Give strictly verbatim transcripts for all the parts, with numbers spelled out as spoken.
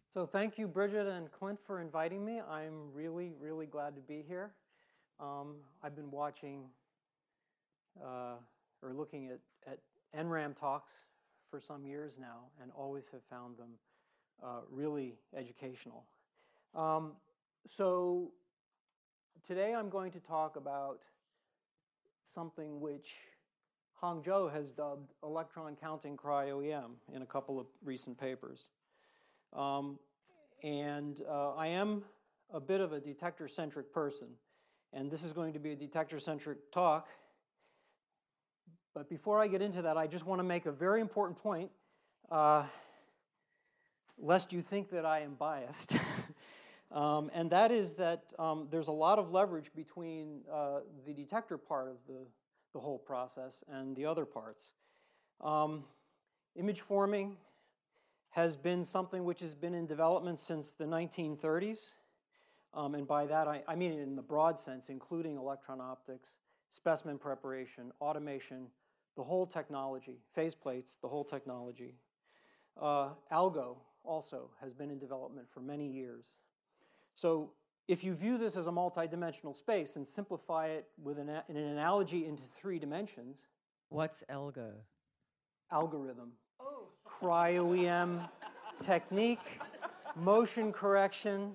So thank you, Bridget and Clint, for inviting me. I'm really, really glad to be here. Um, I've been watching uh, or looking at, at N RAM talks for some years now and always have found them uh, really educational. Um, so today I'm going to talk about something which Hangzhou has dubbed electron counting cryo-E M in a couple of recent papers. Um, and uh, I am a bit of a detector-centric person, and this is going to be a detector-centric talk. But before I get into that, I just want to make a very important point, uh, lest you think that I am biased. um, and that is that um, there's a lot of leverage between uh, the detector part of the, the whole process and the other parts. Um, image forming has been something which has been in development since the nineteen thirties. Um, and by that, I, I mean in the broad sense, including electron optics, specimen preparation, automation, the whole technology, phase plates, the whole technology. Uh, ALGO also has been in development for many years. So if you view this as a multidimensional space and simplify it with an, an analogy into three dimensions. What's ALGO? Algorithm. Oh. Cryo-E M technique, motion correction.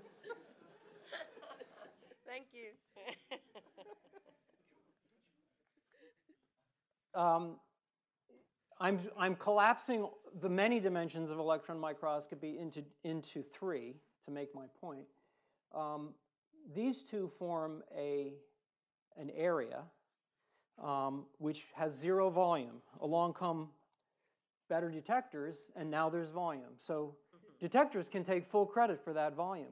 Thank you. um, I'm, I'm collapsing the many dimensions of electron microscopy into, into three to make my point. Um, these two form a, an area um, which has zero volume. Along come better detectors, and now there's volume. So detectors can take full credit for that volume.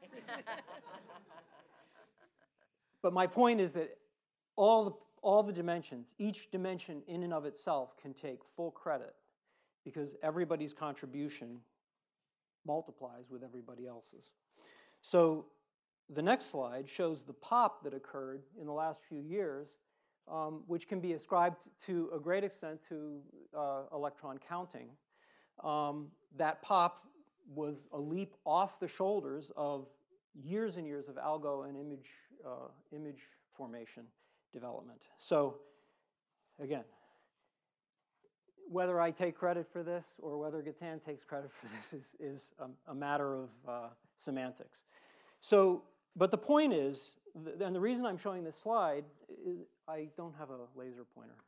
But my point is that all the, all the dimensions, each dimension in and of itself can take full credit because everybody's contribution multiplies with everybody else's. So the next slide shows the pop that occurred in the last few years, um, which can be ascribed to a great extent to uh, electron counting. Um, that pop was a leap off the shoulders of years and years of algo and image, uh, image formation development. So again, whether I take credit for this or whether Gatan takes credit for this is, is a, a matter of uh, semantics. So, but the point is, th and the reason I'm showing this slide is I don't have a laser pointer.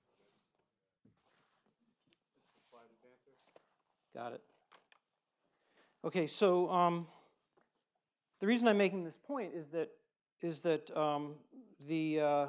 Got it. Okay, so um, the reason I'm making this point is that is that um, the uh,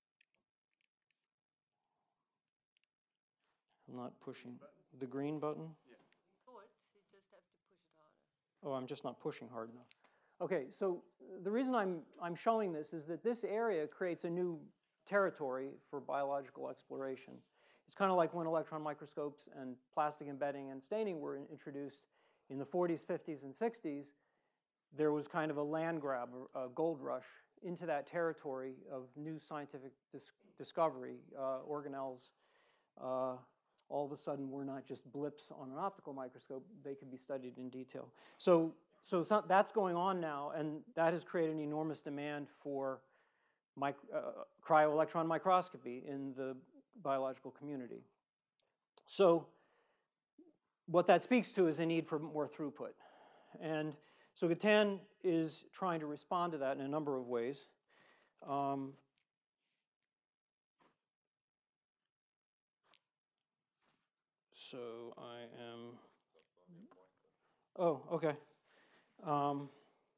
I'm not pushing the green button. Yeah. Oh, it, you just have to push it harder. Oh, I'm just not pushing hard enough. Okay, so the reason I'm I'm showing this is that this area creates a new territory for biological exploration. It's kind of like when electron microscopes and plastic embedding and staining were introduced in the forties, fifties, and sixties. There was kind of a land grab, a gold rush into that territory of new scientific dis discovery. Uh, organelles, uh, all of a sudden, were not just blips on an optical microscope. They could be studied in detail. So, so it's not, that's going on now, and that has created an enormous demand for uh, cryo-electron microscopy in the biological community. So what that speaks to is a need for more throughput. And so Gatan is trying to respond to that in a number of ways. Um, so I am, oh, okay. Um,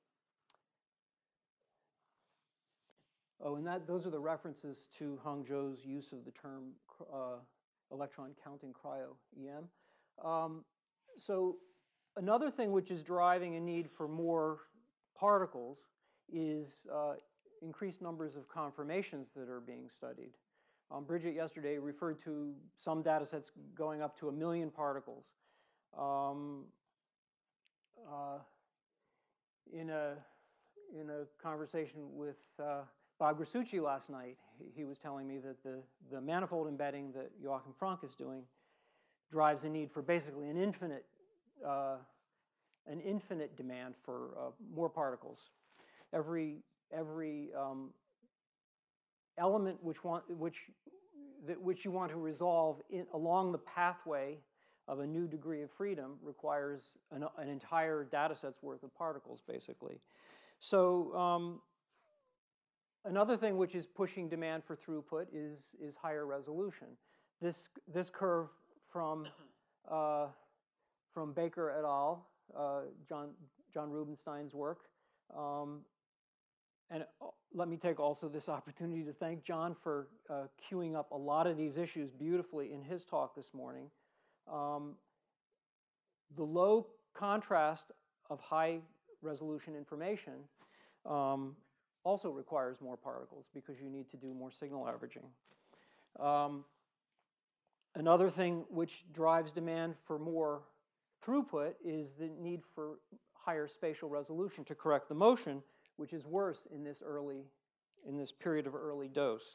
oh, and that those are the references to Hangzhou's use of the term uh, electron counting cryo-E M. Um, so another thing which is driving a need for more particles is uh, increased numbers of conformations that are being studied. Um, Bridget yesterday referred to some data sets going up to a million particles. Um, uh, in, a, in a conversation with uh, Bob Grasucci last night, he, he was telling me that the, the manifold embedding that Joachim Frank is doing drives a need for basically an infinite uh, an infinite demand for uh, more particles. Every, every um, element which, want, which, that, which you want to resolve in, along the pathway of a new degree of freedom requires an, an entire data set's worth of particles, basically. So um, another thing which is pushing demand for throughput is, is higher resolution. This, this curve from, uh, from Baker et al., uh, John, John Rubinstein's work, um, and let me take also this opportunity to thank John for uh, queuing up a lot of these issues beautifully in his talk this morning. Um, the low contrast of high resolution information um, also requires more particles because you need to do more signal averaging. Um, another thing which drives demand for more throughput is the need for higher spatial resolution to correct the motion, which is worse in this early, in this period of early dose.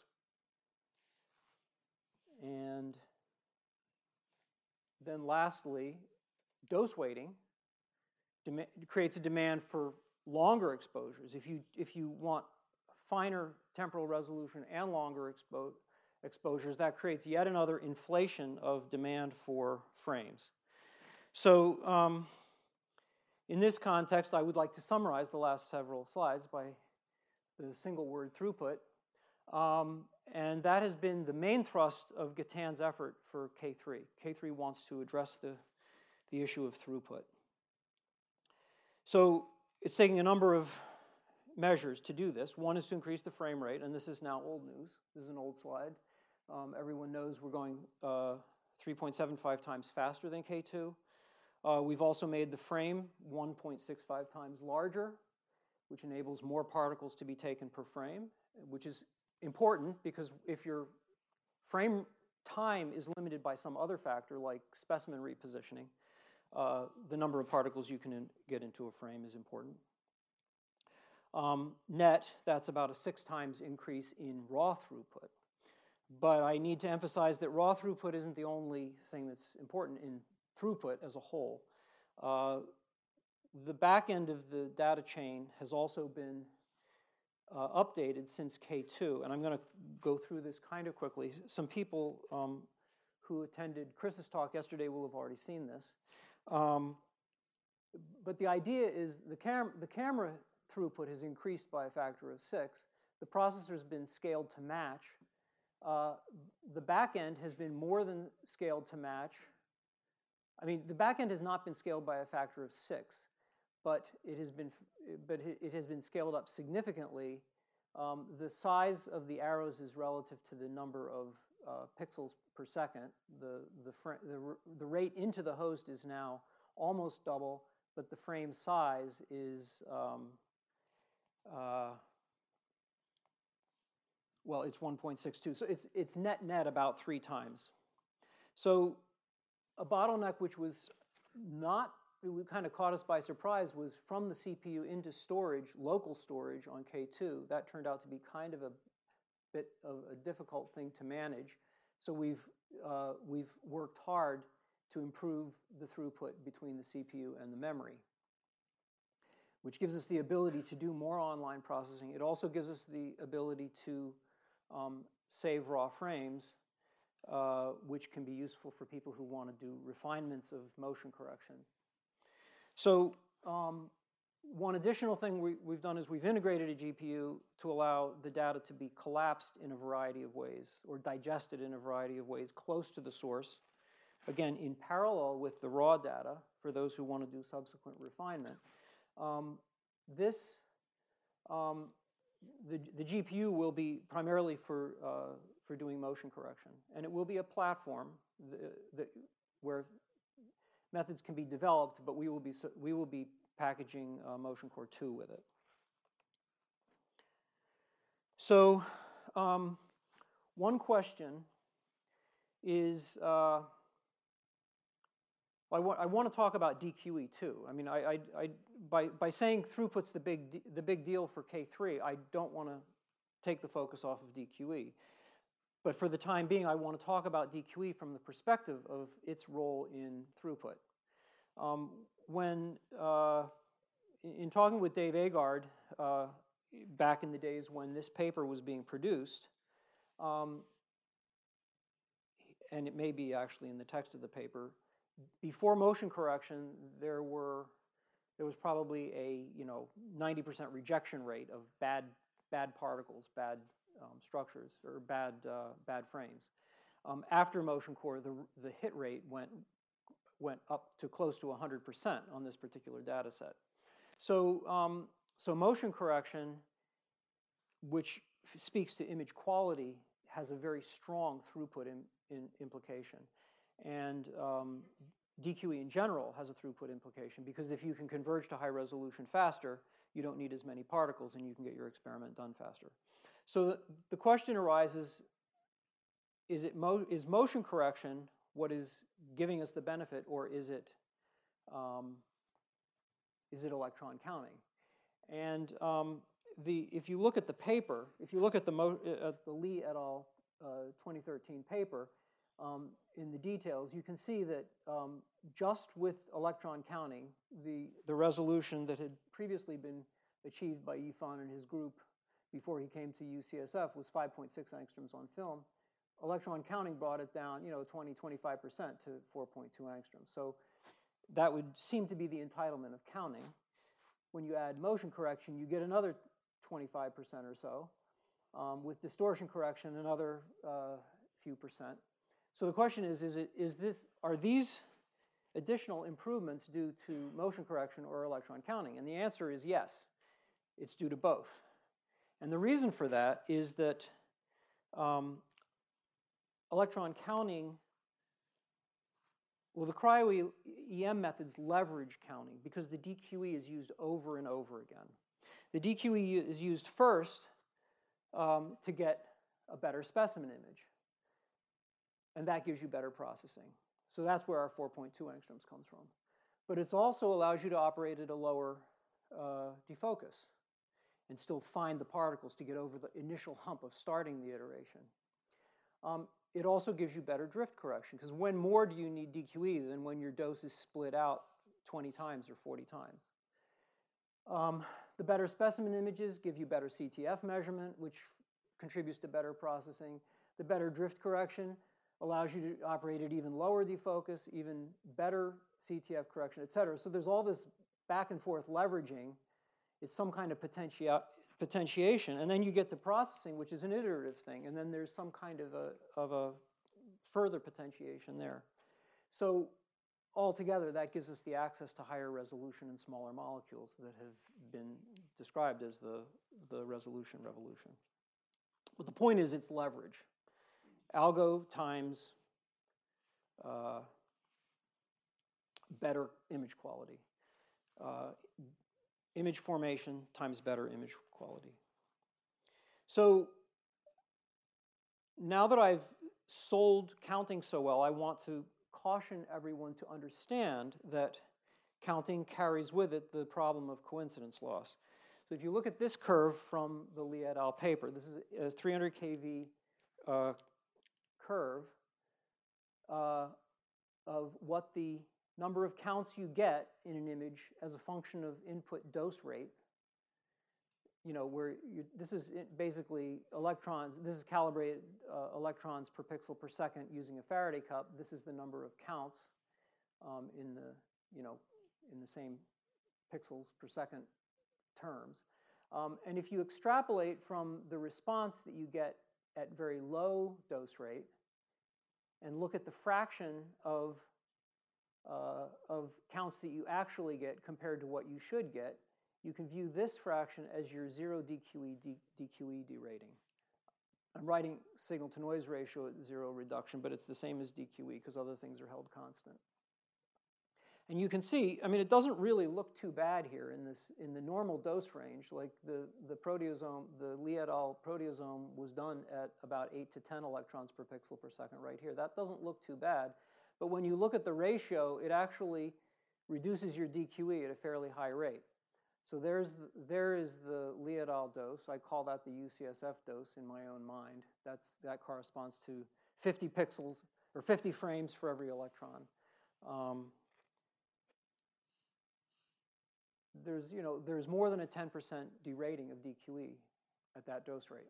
And then lastly, dose weighting creates a demand for longer exposures. If you, if you want finer temporal resolution and longer expo exposures, that creates yet another inflation of demand for frames. So um, in this context, I would like to summarize the last several slides by the single word throughput. Um, and that has been the main thrust of Gatan's effort for K three. K three wants to address the, the issue of throughput. So it's taking a number of measures to do this. One is to increase the frame rate, and this is now old news. This is an old slide. Um, everyone knows we're going uh, three point seven five times faster than K two. Uh, we've also made the frame one point six five times larger, which enables more particles to be taken per frame, which is important because if your frame time is limited by some other factor like specimen repositioning, uh, the number of particles you can in, get into a frame is important. Um, net, that's about a six times increase in raw throughput. But I need to emphasize that raw throughput isn't the only thing that's important in throughput as a whole. Uh, the back end of the data chain has also been uh, updated since K two, and I'm going to go through this kind of quickly. Some people um, who attended Chris's talk yesterday will have already seen this. Um, but the idea is the, cam the camera throughput has increased by a factor of six. The processor's been scaled to match. Uh, the back end has been more than scaled to match. I mean, the back end has not been scaled by a factor of six, but it has been, but it has been scaled up significantly. Um, the size of the arrows is relative to the number of uh, pixels per second. The, the, the, the rate into the host is now almost double, but the frame size is, um, uh, well, it's one point six two. So it's, it's net net about three times. So a bottleneck which was not, it kind of caught us by surprise, was from the C P U into storage, local storage on K two. That turned out to be kind of a bit of a difficult thing to manage. So we've, uh, we've worked hard to improve the throughput between the C P U and the memory, which gives us the ability to do more online processing. It also gives us the ability to um, save raw frames, uh, which can be useful for people who want to do refinements of motion correction. So um, one additional thing we, we've done is we've integrated a G P U to allow the data to be collapsed in a variety of ways, or digested in a variety of ways close to the source. Again, in parallel with the raw data for those who want to do subsequent refinement. Um, this, um, the, the G P U will be primarily for, uh, for doing motion correction. And it will be a platform the, the, where methods can be developed, but we will be, we will be packaging uh, Motion Core two with it. So um, one question is, uh, I want, I want to talk about D Q E too. I mean, I, I, I, by, by saying throughput's the big, the big deal for K three, I don't want to take the focus off of D Q E. But for the time being, I want to talk about D Q E from the perspective of its role in throughput. Um, when, uh, in, in talking with Dave Agard, uh, back in the days when this paper was being produced, um, and it may be actually in the text of the paper, before motion correction, there were there was probably a you know ninety percent rejection rate of bad bad particles, bad um, structures, or bad uh, bad frames. Um, after motion core, the the hit rate went went up to close to one hundred percent on this particular data set. So um, so motion correction, which speaks to image quality, has a very strong throughput in, in implication. And um, D Q E in general has a throughput implication, because if you can converge to high resolution faster, you don't need as many particles and you can get your experiment done faster. So the, the question arises, is, it mo is motion correction what is giving us the benefit, or is it, um, is it electron counting? And um, the, if you look at the paper, if you look at the, mo at the Lee et al. Uh, twenty thirteen paper, um, in the details, you can see that um, just with electron counting, the, the resolution that had previously been achieved by Yifan and his group before he came to U C S F was five point six angstroms on film. Electron counting brought it down, you know, twenty, twenty-five percent to four point two angstroms. So that would seem to be the entitlement of counting. When you add motion correction, you get another twenty-five percent or so. Um, with distortion correction, another uh, few percent. So the question is, is, it, is this, are these additional improvements due to motion correction or electron counting? And the answer is yes, it's due to both. And the reason for that is that um, electron counting, well, the cryo-E M methods leverage counting because the D Q E is used over and over again. The D Q E is used first Um, to get a better specimen image. And that gives you better processing. So that's where our four point two angstroms comes from. But it also allows you to operate at a lower uh, defocus and still find the particles to get over the initial hump of starting the iteration. Um, it also gives you better drift correction, because when more do you need D Q E than when your dose is split out twenty times or forty times? Um, the better specimen images give you better C T F measurement, which contributes to better processing. The better drift correction allows you to operate at even lower defocus, even better C T F correction, et cetera. So there's all this back and forth leveraging. It's some kind of potentia potentiation. And then you get to processing, which is an iterative thing. And then there's some kind of a, of a further potentiation there. So altogether, that gives us the access to higher resolution and smaller molecules that have been described as the, the resolution revolution. But the point is, it's leverage. Algo times uh, better image quality. Uh, image formation times better image quality. So now that I've sold counting so well, I want to caution everyone to understand that counting carries with it the problem of coincidence loss. So if you look at this curve from the Lee et al. Paper, this is a three hundred K V uh, curve uh, of what the number of counts you get in an image as a function of input dose rate. You know, where you, this is basically electrons, this is calibrated uh, electrons per pixel per second using a Faraday cup. This is the number of counts um, in the, you know, in the same pixels per second terms. Um, and if you extrapolate from the response that you get at very low dose rate and look at the fraction of, uh, of counts that you actually get compared to what you should get, you can view this fraction as your zero D Q E, D, DQE derating. I'm writing signal to noise ratio at zero reduction, but it's the same as D Q E because other things are held constant. And you can see, I mean, it doesn't really look too bad here in this, in the normal dose range. Like the, the proteasome, the Lee et al. Proteasome was done at about eight to ten electrons per pixel per second right here. That doesn't look too bad. But when you look at the ratio, it actually reduces your D Q E at a fairly high rate. So there's the, there is the Lee et al. Dose. I call that the U C S F dose in my own mind. That's, that corresponds to fifty pixels, or fifty frames for every electron. Um, there's, you know, there's more than a ten percent derating of D Q E at that dose rate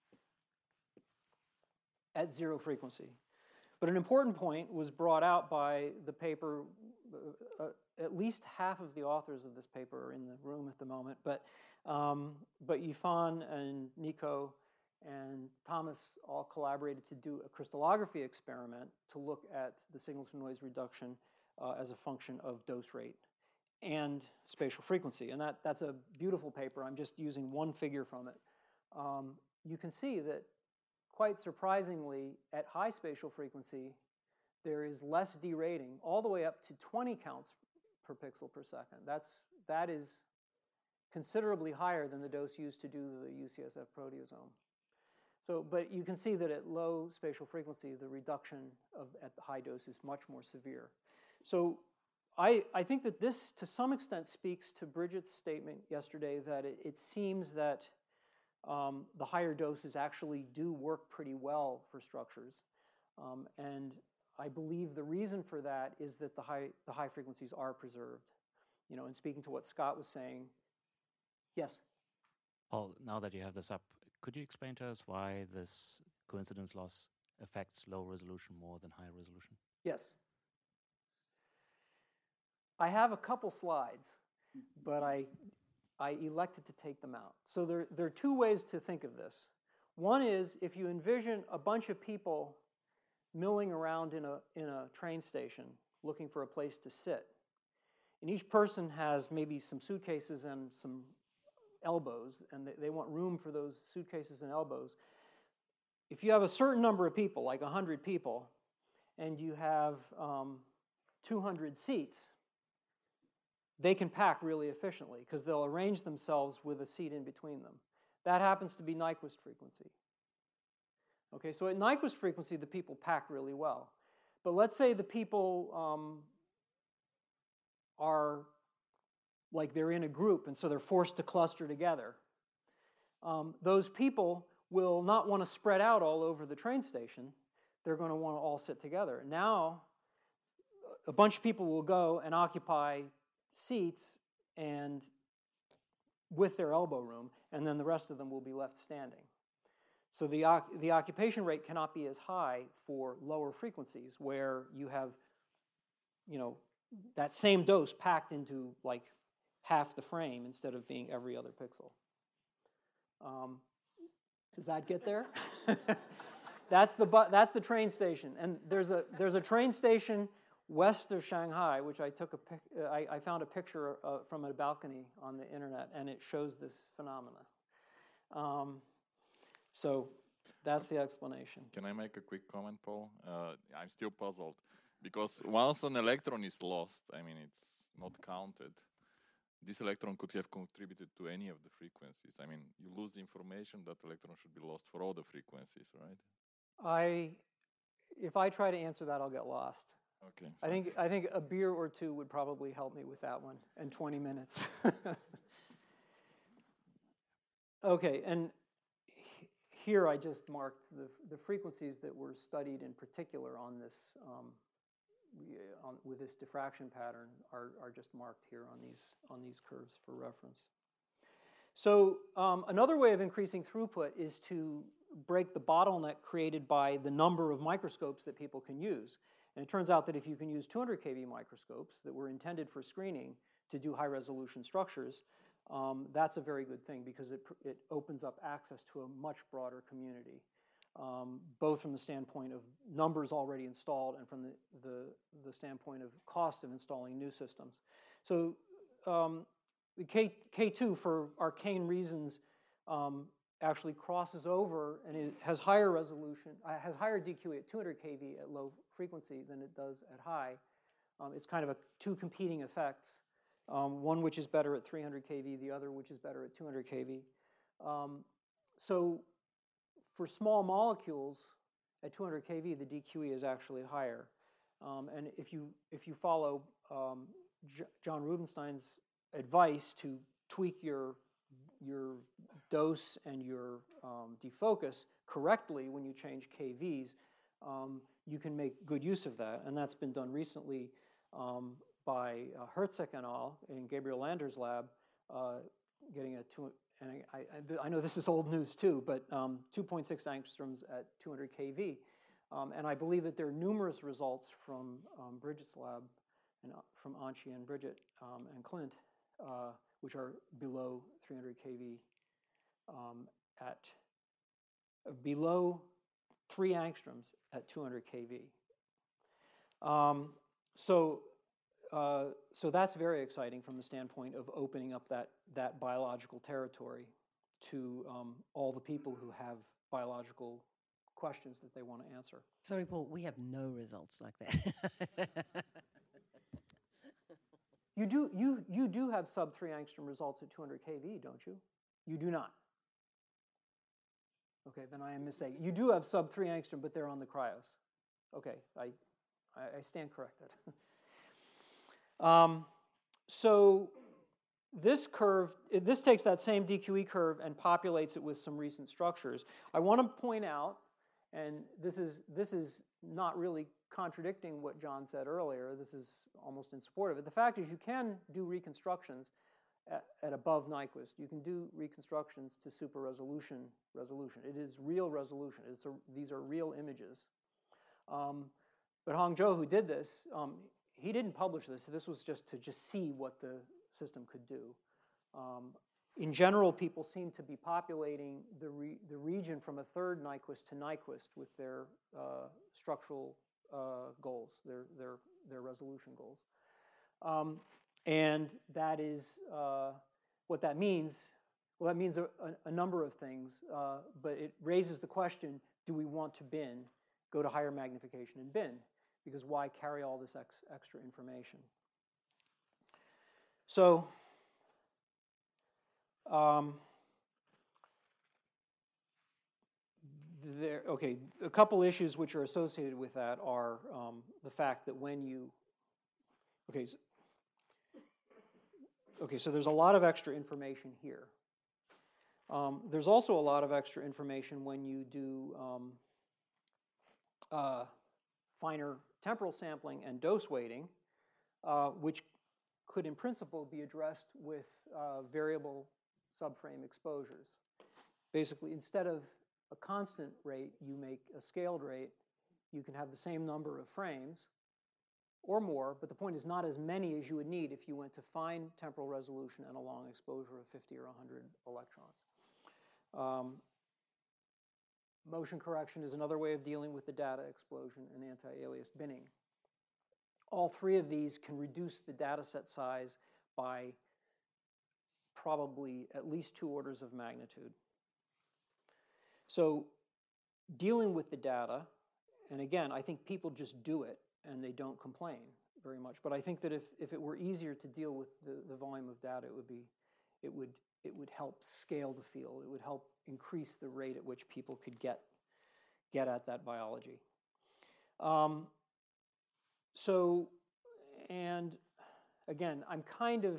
at zero frequency. But an important point was brought out by the paper. Uh, uh, at least half of the authors of this paper are in the room at the moment, but, um, but Yifan and Nico and Thomas all collaborated to do a crystallography experiment to look at the signal-to-noise reduction uh, as a function of dose rate and spatial frequency. And that, that's a beautiful paper. I'm just using one figure from it. Um, you can see that, quite surprisingly, at high spatial frequency, there is less derating, all the way up to twenty counts per pixel per second. That's, that is considerably higher than the dose used to do the U C S F proteasome. So, but you can see that at low spatial frequency, the reduction of, at the high dose is much more severe. So I, I think that this, to some extent, speaks to Bridget's statement yesterday that it, it seems that um, the higher doses actually do work pretty well for structures. Um, and I believe the reason for that is that the high, the high frequencies are preserved. You know, and speaking to what Scott was saying, yes? Paul, now that you have this up, could you explain to us why this coincidence loss affects low resolution more than high resolution? Yes. I have a couple slides, but I, I elected to take them out. So there, there are two ways to think of this. One is if you envision a bunch of people milling around in a, in a train station looking for a place to sit, and each person has maybe some suitcases and some elbows, and they, they want room for those suitcases and elbows. If you have a certain number of people, like one hundred people, and you have um, two hundred seats, they can pack really efficiently because they'll arrange themselves with a seat in between them. That happens to be Nyquist frequency. Okay, so at Nyquist frequency, the people pack really well. But let's say the people um, are like they're in a group, and so they're forced to cluster together. Um, those people will not want to spread out all over the train station. They're going to want to all sit together. Now, a bunch of people will go and occupy seats and with their elbow room, and then the rest of them will be left standing. So the, the occupation rate cannot be as high for lower frequencies where you have, you know, that same dose packed into like half the frame instead of being every other pixel. Um, does that get there? that's the bu that's the train station, and there's a there's a train station west of Shanghai, which I took a pic uh, I, I found a picture uh, from a balcony on the internet, and it shows this phenomena. Um, so that's the explanation. Can I make a quick comment, Paul? Uh, I'm still puzzled because once an electron is lost, I mean it's not counted. This electron could have contributed to any of the frequencies. I mean, you lose information, that electron should be lost for all the frequencies, right? I, if I try to answer that, I'll get lost. Okay. I think, I think a beer or two would probably help me with that one, and twenty minutes. Okay, and here I just marked the, the frequencies that were studied in particular on this, um, on, with this diffraction pattern are, are just marked here on these, on these curves for reference. So um, another way of increasing throughput is to break the bottleneck created by the number of microscopes that people can use. And it turns out that if you can use two hundred K V microscopes that were intended for screening to do high resolution structures, um, that's a very good thing because it, it opens up access to a much broader community, um, both from the standpoint of numbers already installed and from the, the, the standpoint of cost of installing new systems. So um, the K, K2, for arcane reasons, um, actually crosses over and it has higher resolution, uh, has higher D Q E at two hundred K V at low frequency than it does at high. Um, it's kind of a two competing effects, um, one which is better at three hundred K V, the other which is better at two hundred K V. Um, so for small molecules at two hundred K V, the D Q E is actually higher. Um, and if you, if you follow um, J John Rubinstein's advice to tweak your your dose and your um, defocus correctly when you change K Vs, um, you can make good use of that. And that's been done recently um, by uh, Herzog et al. In Gabriel Lander's lab, uh, getting a two, and I, I, I know this is old news too, but um, two point six angstroms at two hundred keV. Um, and I believe that there are numerous results from um, Bridget's lab, and uh, from Anchi and Bridget um, and Clint, uh, which are below three hundred keV um, at uh, below three angstroms at two hundred keV. Um, so, uh, so that's very exciting from the standpoint of opening up that that biological territory to um, all the people who have biological questions that they want to answer. Sorry, Paul, we have no results like that. You do you you do have sub three angstrom results at two hundred keV, don't you? You do not. Okay, then I am mistaken. You do have sub three angstrom, but they're on the cryos. Okay, I I, I stand corrected. um, so this curve, this takes that same D Q E curve and populates it with some recent structures. I want to point out, and this is this is not really contradicting what John said earlier. This is almost in support of it. The fact is, you can do reconstructions at, at above Nyquist. You can do reconstructions to super resolution resolution. It is real resolution. It's a, these are real images. Um, but Hongzhou, who did this, um, he didn't publish this. This was just to just see what the system could do. Um, in general, people seem to be populating the, re, the region from a third Nyquist to Nyquist with their uh, structural uh, goals, their, their, their resolution goals. Um, and that is, uh, what that means, well, that means a, a, a number of things, uh, but it raises the question, do we want to bin, go to higher magnification and bin? Because why carry all this ex, extra information? So, um, there, okay, a couple issues which are associated with that are um, the fact that when you, okay, so, okay, so there's a lot of extra information here. Um, there's also a lot of extra information when you do um, uh, finer temporal sampling and dose weighting, uh, which could in principle be addressed with uh, variable subframe exposures. Basically, instead of a constant rate, you make a scaled rate. You can have the same number of frames or more, but the point is not as many as you would need if you went to fine temporal resolution and a long exposure of fifty or one hundred electrons. Um, motion correction is another way of dealing with the data explosion and anti-alias binning. All three of these can reduce the data set size by probably at least two orders of magnitude. So dealing with the data, and again, I think people just do it and they don't complain very much. But I think that if, if it were easier to deal with the, the volume of data, it would be, it would, it would help scale the field. It would help increase the rate at which people could get, get at that biology. Um, so, and again, I'm kind of,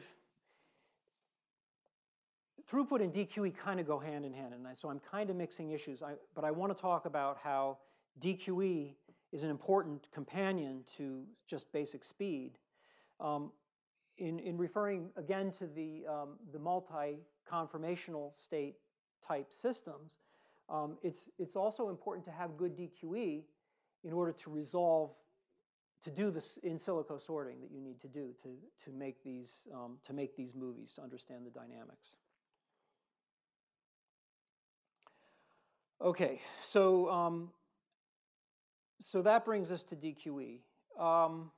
throughput and D Q E kind of go hand in hand, and I, so I'm kind of mixing issues. I, but I want to talk about how D Q E is an important companion to just basic speed. Um, in, in referring again to the, um, the multi-conformational state type systems, um, it's, it's also important to have good D Q E in order to resolve, to do this in silico sorting that you need to do to, to, make these, um, to make these movies, to understand the dynamics. Okay, so, um, so that brings us to D Q E. Um,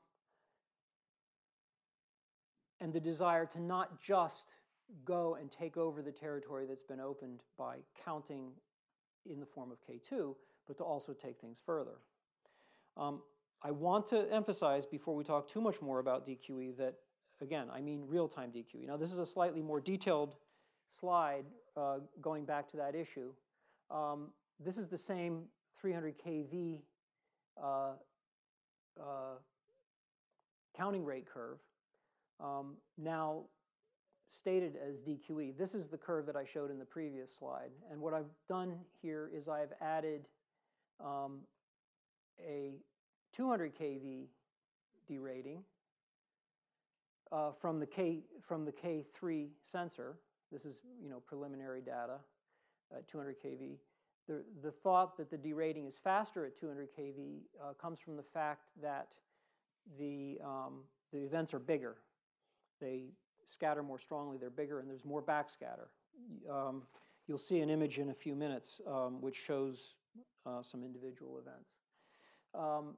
and the desire to not just go and take over the territory that's been opened by counting in the form of K two, but to also take things further. Um, I want to emphasize, before we talk too much more about D Q E, that, again, I mean real-time D Q E. Now, this is a slightly more detailed slide uh, going back to that issue. Um, this is the same three hundred keV uh, uh, counting rate curve, um, now stated as D Q E. This is the curve that I showed in the previous slide. And what I've done here is I've added um, a two hundred keV derating uh, from the K from the K three sensor. This is, you know, preliminary data at two hundred K V. The, the thought that the derating is faster at two hundred K V uh, comes from the fact that the, um, the events are bigger. They scatter more strongly, they're bigger, and there's more backscatter. Um, you'll see an image in a few minutes um, which shows uh, some individual events. Um,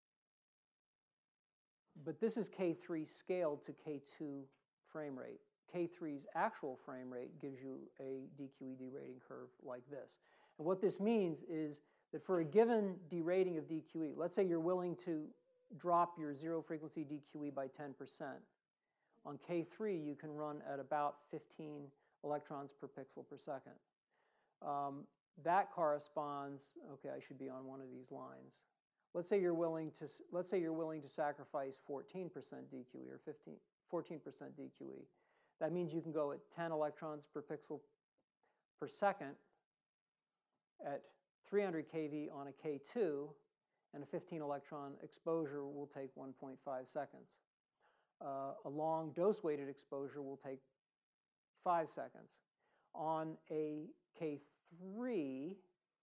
but this is K three scaled to K two frame rate. K three's actual frame rate gives you a D Q E derating curve like this. And what this means is that for a given derating of D Q E, let's say you're willing to drop your zero frequency D Q E by ten percent. On K three, you can run at about fifteen electrons per pixel per second. Um, that corresponds, okay, I should be on one of these lines. Let's say you're willing to, let's say you're willing to sacrifice fourteen percent D Q E or fifteen, fourteen percent D Q E. That means you can go at ten electrons per pixel per second at three hundred K V on a K two, and a fifteen electron exposure will take one point five seconds. Uh, a long dose-weighted exposure will take five seconds. On a K three,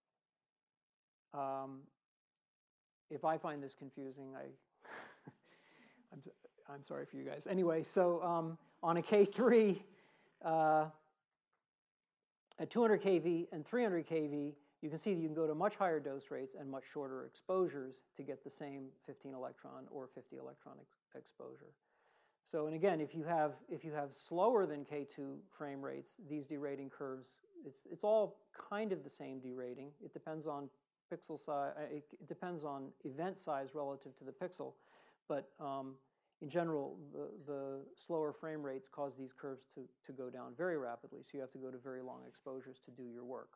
um, if I find this confusing, I, I'm, I'm sorry for you guys. Anyway, so um, on a K three, uh, at two hundred K V and three hundred K V, you can see that you can go to much higher dose rates and much shorter exposures to get the same fifteen electron or fifty electron ex exposure. So, and again, if you have if you have slower than K two frame rates, these derating curves, it's it's all kind of the same derating. It depends on pixel size. It, it depends on event size relative to the pixel, but um, in general, the the slower frame rates cause these curves to to go down very rapidly. So you have to go to very long exposures to do your work.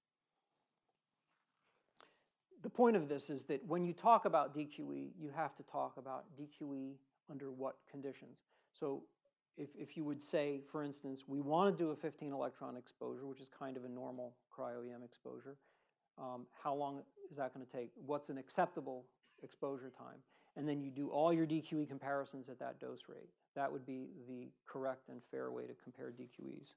The point of this is that when you talk about D Q E, you have to talk about D Q E under what conditions. So if, if you would say, for instance, we want to do a fifteen electron exposure, which is kind of a normal cryo-E M exposure, um, how long is that going to take? What's an acceptable exposure time? And then you do all your D Q E comparisons at that dose rate. That would be the correct and fair way to compare D Q Es.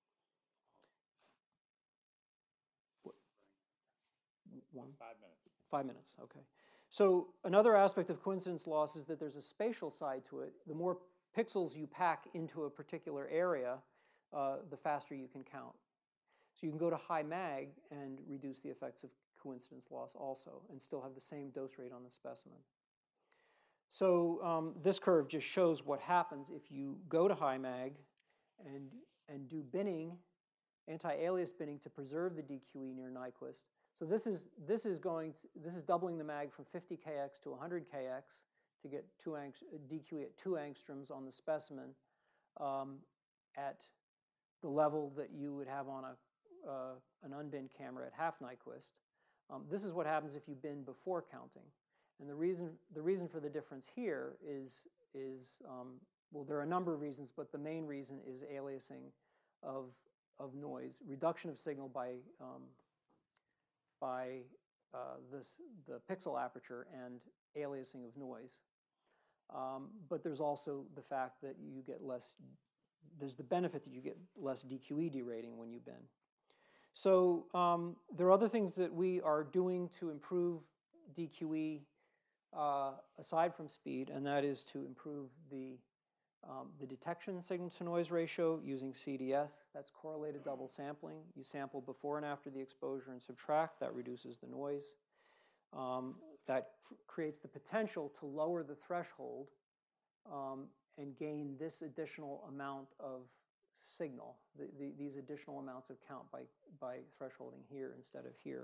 One? Five minutes. Five minutes, okay. So another aspect of coincidence loss is that there's a spatial side to it. The more pixels you pack into a particular area, uh, the faster you can count. So you can go to high mag and reduce the effects of coincidence loss also and still have the same dose rate on the specimen. So um, this curve just shows what happens if you go to high mag and, and do binning, anti-alias binning to preserve the D Q E near Nyquist. So this is this is going to, this is doubling the mag from fifty K X to one hundred K X to get two ang D Q E at two angstroms on the specimen um, at the level that you would have on a uh, an unbinned camera at half Nyquist. Um, this is what happens if you bin before counting, and the reason the reason for the difference here is is um, well, there are a number of reasons, but the main reason is aliasing of of noise, reduction of signal by um, by uh, this, the pixel aperture and aliasing of noise. Um, but there's also the fact that you get less, there's the benefit that you get less D Q E derating when you bin. So um, there are other things that we are doing to improve D Q E uh, aside from speed, and that is to improve the Um, the detection signal-to-noise ratio using C D S, that's correlated double sampling. You sample before and after the exposure and subtract, that reduces the noise. Um, that creates the potential to lower the threshold um, and gain this additional amount of signal, the, the, these additional amounts of count by, by thresholding here instead of here.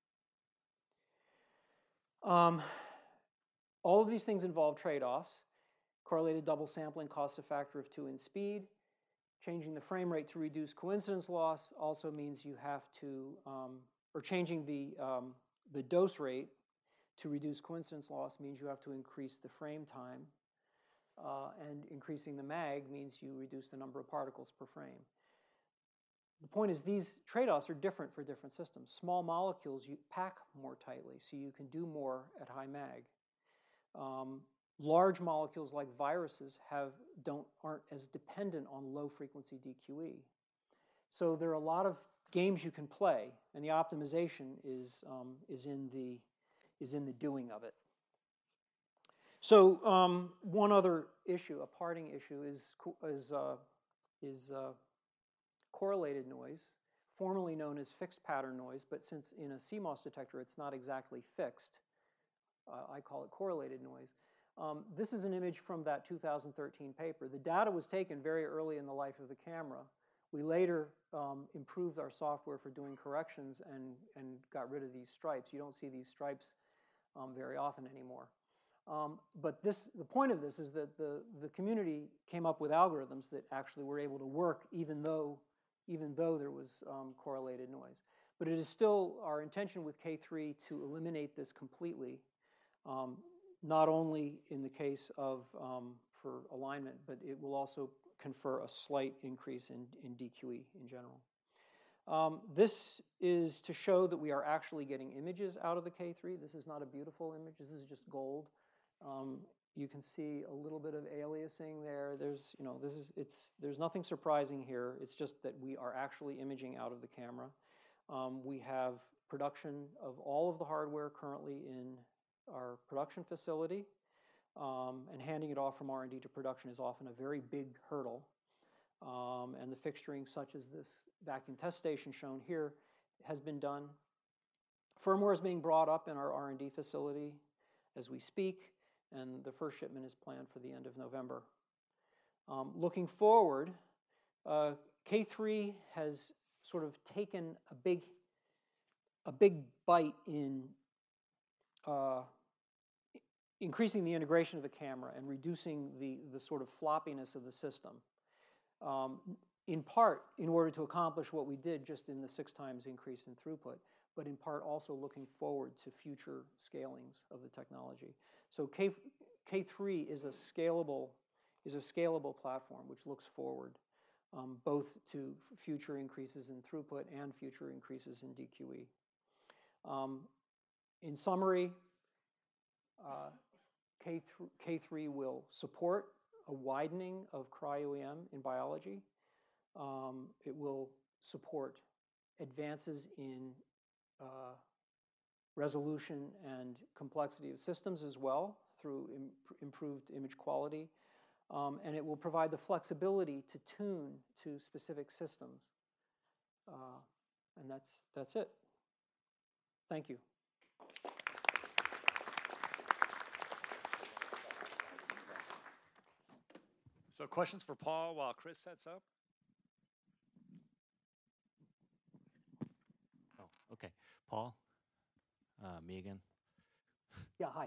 Um, all of these things involve trade-offs. Correlated double sampling costs a factor of two in speed. Changing the frame rate to reduce coincidence loss also means you have to, um, or changing the, um, the dose rate to reduce coincidence loss means you have to increase the frame time. Uh, and increasing the mag means you reduce the number of particles per frame. The point is these trade-offs are different for different systems. Small molecules you pack more tightly, so you can do more at high mag. Um, large molecules like viruses have, don't, aren't as dependent on low frequency D Q E. So there are a lot of games you can play, and the optimization is, um, is, in, the, is in the doing of it. So um, one other issue, a parting issue, is, is, uh, is uh, correlated noise, formerly known as fixed pattern noise, but since in a C MOS detector it's not exactly fixed, uh, I call it correlated noise. Um, this is an image from that two thousand thirteen paper. The data was taken very early in the life of the camera. We later um, improved our software for doing corrections and, and got rid of these stripes. You don't see these stripes um, very often anymore. Um, but this, the point of this is that the, the community came up with algorithms that actually were able to work even though, even though there was um, correlated noise. But it is still our intention with K three to eliminate this completely, um, not only in the case of um, for alignment, but it will also confer a slight increase in, in D Q E in general. Um, this is to show that we are actually getting images out of the K three. This is not a beautiful image. This is just gold. Um, you can see a little bit of aliasing there. There's, you know, this is, it's, there's nothing surprising here. It's just that we are actually imaging out of the camera. Um, we have production of all of the hardware currently in our production facility. Um, and handing it off from R and D to production is often a very big hurdle. Um, and the fixturing, such as this vacuum test station shown here, has been done. Firmware is being brought up in our R and D facility as we speak, and the first shipment is planned for the end of November. Um, looking forward, uh, K three has sort of taken a big, a big bite in uh, increasing the integration of the camera and reducing the, the sort of floppiness of the system. Um, in part, in order to accomplish what we did just in the six times increase in throughput, but in part also looking forward to future scalings of the technology. So K, K three is a scalable, is a scalable platform which looks forward um, both to future increases in throughput and future increases in D Q E. Um, in summary, uh, K three will support a widening of cryo-E M in biology. Um, it will support advances in uh, resolution and complexity of systems as well through im improved image quality. Um, and it will provide the flexibility to tune to specific systems. Uh, and that's, that's it. Thank you. So questions for Paul while Chris sets up? Oh, okay. Paul, uh, me again. Yeah, hi.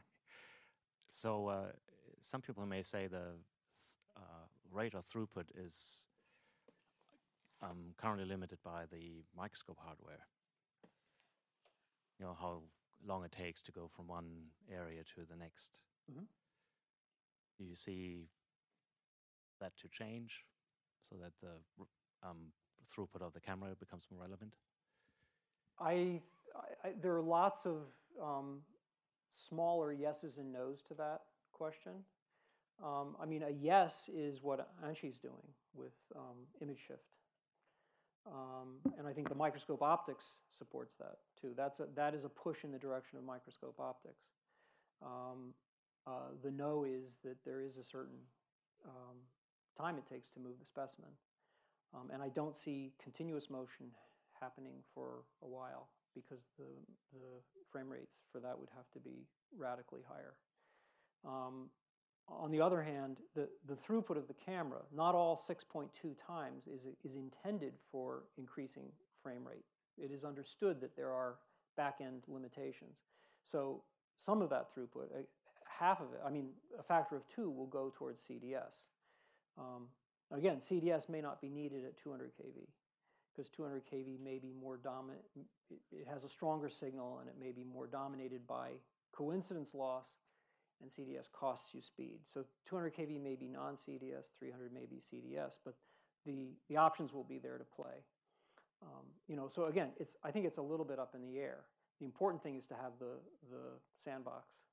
So uh, some people may say the uh, rate of throughput is um, currently limited by the microscope hardware. You know, how long it takes to go from one area to the next. Mm-hmm. Do you see that to change so that the um, throughput of the camera becomes more relevant? I, I, there are lots of um, smaller yeses and nos to that question. Um, I mean, a yes is what Anshi's doing with um, image shift. Um, and I think the microscope optics supports that too. That's a, that is a push in the direction of microscope optics. Um, uh, the no is that there is a certain um, time it takes to move the specimen. Um, and I don't see continuous motion happening for a while because the, the frame rates for that would have to be radically higher. Um, on the other hand, the, the throughput of the camera, not all six point two times is, is intended for increasing frame rate. It is understood that there are back-end limitations. So some of that throughput, half of it, I mean, a factor of two will go towards C D S. Um, again, C D S may not be needed at two hundred K V because two hundred K V may be more dominant, it, it has a stronger signal and it may be more dominated by coincidence loss, and C D S costs you speed. So two hundred K V may be non-C D S, three hundred may be C D S, but the, the options will be there to play. Um, you know, so again, it's, I think it's a little bit up in the air. The important thing is to have the, the sandbox.